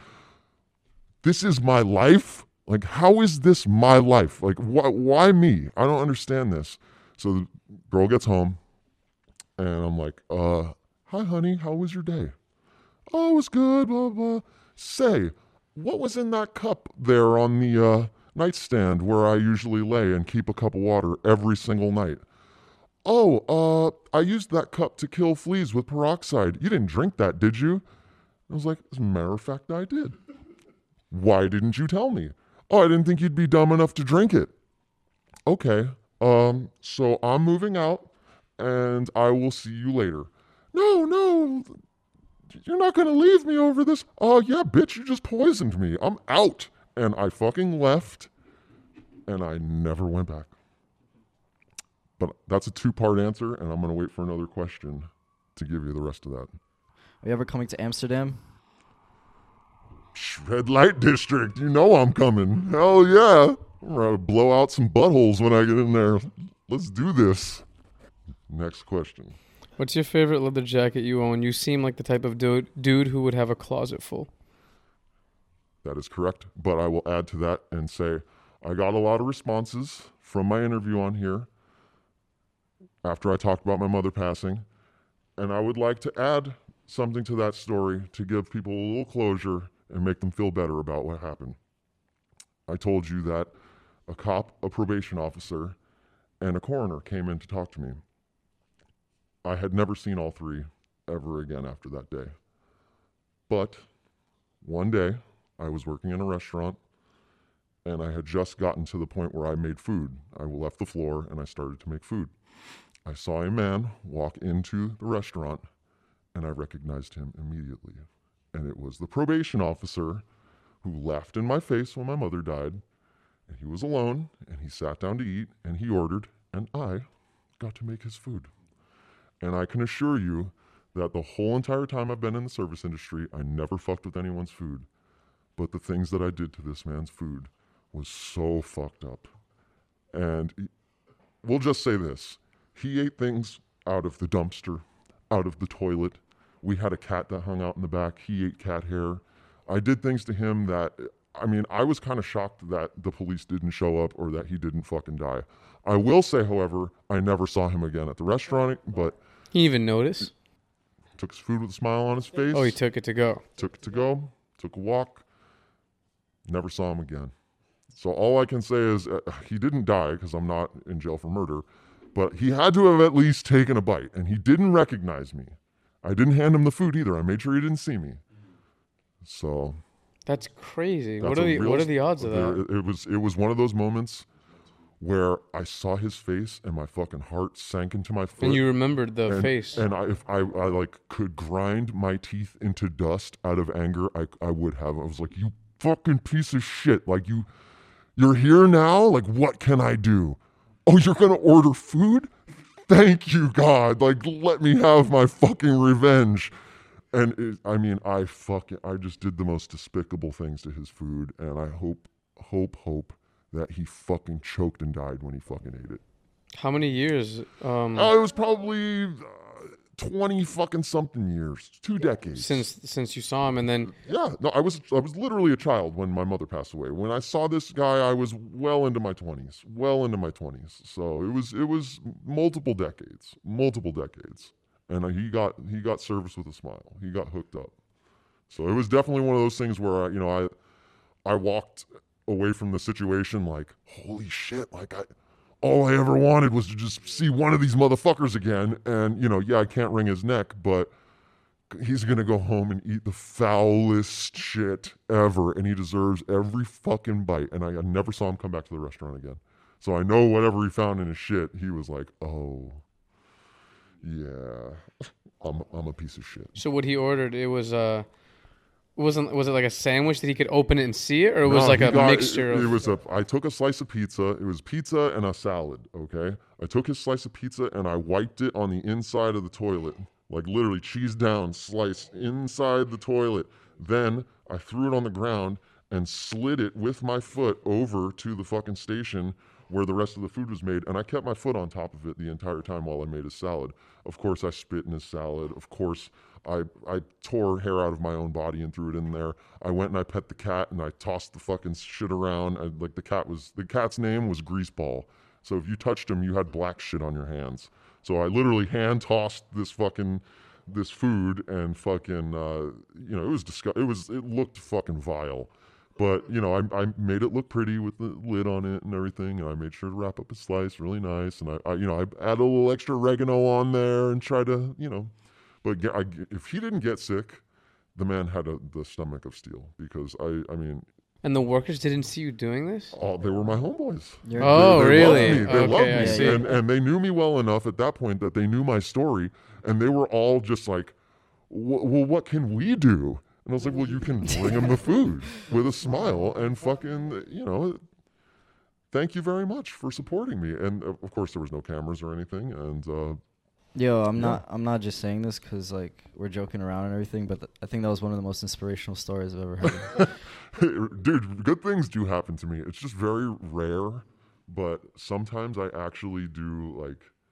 this is my life? Like, how is this my life? Like, why me? I don't understand this. So the girl gets home, and I'm like, hi, honey, how was your day? Oh, it was good, blah, blah. Say, what was in that cup there on the nightstand where I usually lay and keep a cup of water every single night? Oh, I used that cup to kill fleas with peroxide. You didn't drink that, did you? I was like, as a matter of fact, I did. Why didn't you tell me? Oh, I didn't think you'd be dumb enough to drink it. Okay, so I'm moving out, and I will see you later. No, you're not going to leave me over this. Oh, yeah, bitch, you just poisoned me. I'm out. And I fucking left, and I never went back. But that's a 2-part answer, and I'm going to wait for another question to give you the rest of that. Are you ever coming to Amsterdam? Red Light District, you know I'm coming. Hell yeah. I'm going to blow out some buttholes when I get in there. Let's do this. Next question. What's your favorite leather jacket you own? You seem like the type of dude who would have a closet full. That is correct. But I will add to that and say I got a lot of responses from my interview on here after I talked about my mother passing. And I would like to add something to that story to give people a little closure and make them feel better about what happened. I told you that a cop, a probation officer, and a coroner came in to talk to me. I had never seen all three ever again after that day. But one day, I was working in a restaurant, and I had just gotten to the point where I made food. I left the floor, and I started to make food. I saw a man walk into the restaurant, and I recognized him immediately. And it was the probation officer who laughed in my face when my mother died, and he was alone, and he sat down to eat, and he ordered, and I got to make his food. And I can assure you that the whole entire time I've been in the service industry, I never fucked with anyone's food. But the things that I did to this man's food was so fucked up. And we'll just say this. He ate things out of the dumpster, out of the toilet. We had a cat that hung out in the back. He ate cat hair. I did things to him that, I mean, I was kind of shocked that the police didn't show up or that he didn't fucking die. I will say, however, I never saw him again at the restaurant, but... He even noticed? Took his food with a smile on his face. Oh, he took it to go. Took it to go. Took a walk. Never saw him again. So all I can say is he didn't die because I'm not in jail for murder, but he had to have at least taken a bite, and he didn't recognize me. I didn't hand him the food either. I made sure he didn't see me. So that's crazy. That's what are the odds of that? It was one of those moments where I saw his face and my fucking heart sank into my foot. And you remembered the face. And if I like could grind my teeth into dust out of anger, I would have. I was like, you fucking piece of shit. Like you're here now. Like, what can I do? Oh, you're going to order food? Thank you, God. Like, let me have my fucking revenge. And I just did the most despicable things to his food. And I hope that he fucking choked and died when he fucking ate it. How many years? It was probably 20 fucking something years, 2 decades since you saw him, and then yeah, no, I was literally a child when my mother passed away. When I saw this guy, I was well into my 20s. So it was multiple decades, and he got service with a smile. He got hooked up. So it was definitely one of those things where I walked away from the situation like, holy shit, like all I ever wanted was to just see one of these motherfuckers again. And, I can't wring his neck, but he's going to go home and eat the foulest shit ever. And he deserves every fucking bite. And I never saw him come back to the restaurant again. So I know whatever he found in his shit, he was like, oh, yeah, I'm a piece of shit. So what he ordered, it was... was it like a sandwich that he could open it and see it, or it was like a mixture of... I took a slice of pizza. It was pizza and a salad, okay? I took his slice of pizza and I wiped it on the inside of the toilet. Like literally cheese down, sliced inside the toilet. Then I threw it on the ground and slid it with my foot over to the fucking station where the rest of the food was made, and I kept my foot on top of it the entire time while I made his salad. Of course, I spit in his salad. Of course, I tore hair out of my own body and threw it in there. I went and I pet the cat, and I tossed the fucking shit around. The cat's name was Greaseball. So if you touched him, you had black shit on your hands. So I literally hand tossed this food and fucking, it looked fucking vile. But, I made it look pretty with the lid on it and everything, and I made sure to wrap up a slice really nice, and I add a little extra oregano on there and try to, but if he didn't get sick, the man had the stomach of steel, because I mean... And the workers didn't see you doing this? Oh, they were my homeboys. They really? They loved me. I see. And they knew me well enough at that point that they knew my story, and they were all just like, well, what can we do? And I was like, well, you can bring him the food with a smile and fucking, thank you very much for supporting me. And of course, there was no cameras or anything. And yo, I'm not just saying this because like we're joking around and everything, but I think that was one of the most inspirational stories I've ever heard. Dude, good things do happen to me. It's just very rare, but sometimes I actually do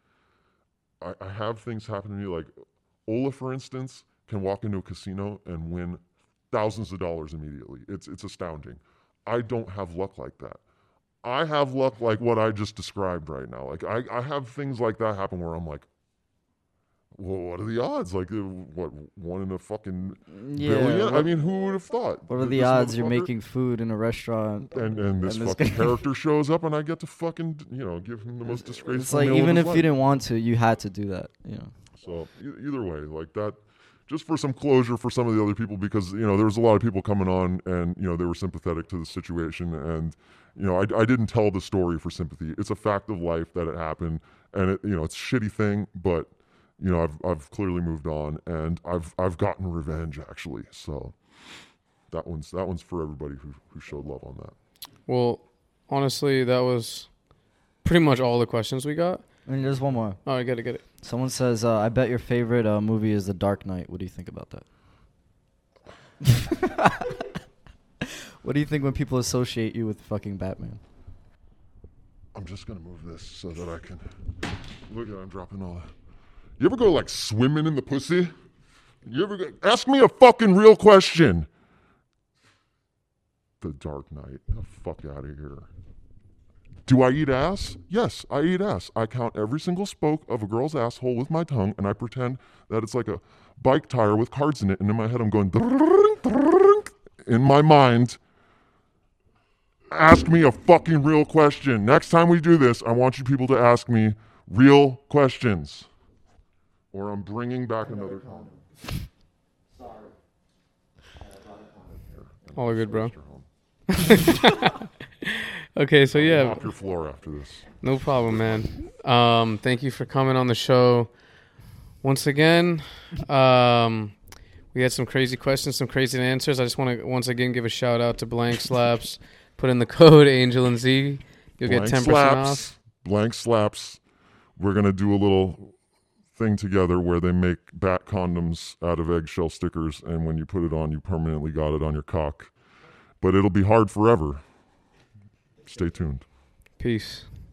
I have things happen to me. Like Ola, for instance, can walk into a casino and win thousands of dollars immediately. It's astounding. I don't have luck like that. I have luck like what I just described right now. Like I have things like that happen where I'm like, Well, what are the odds? Like, what, one in a fucking Yeah. billion? I mean, who would have thought? What are the This odds you're motherfucker- making food in a restaurant? And this and this fucking guy- character shows up, and I get to fucking, give him the most disgraceful It's like meal of even his if life. you didn't want to, you had to do that. So either way, like that, just for some closure for some of the other people, because there was a lot of people coming on, and they were sympathetic to the situation, and I didn't tell the story for sympathy. It's a fact of life that it happened, and it's a shitty thing, but I've clearly moved on, and I've gotten revenge actually. So that one's for everybody who showed love on that. Well, honestly, that was pretty much all the questions we got. And there's one more. Oh, I get it. Someone says, I bet your favorite movie is The Dark Knight. What do you think about that? What do you think when people associate you with fucking Batman? I'm just gonna move this so that I can look at. I'm dropping all that. You ever go like swimming in the pussy? You ever go, ask me a fucking real question? The Dark Knight. The fuck out of here. Do I eat ass? Yes, I eat ass. I count every single spoke of a girl's asshole with my tongue, and I pretend that it's like a bike tire with cards in it, and in my head I'm going in my mind. Ask me a fucking real question. Next time we do this, I want you people to ask me real questions. Or I'm bringing back another condom. All good, bro. Home. Okay, so yeah, Off your floor after this. no problem, man. Thank you for coming on the show once again. We had some crazy questions, some crazy answers. I just want to once again give a shout out to Blank Slaps. Put in the code Angel and Z. You'll get 10% off. Blank Slaps. We're gonna do a little thing together where they make bat condoms out of eggshell stickers, and when you put it on, you permanently got it on your cock. But it'll be hard forever. Stay tuned. Peace.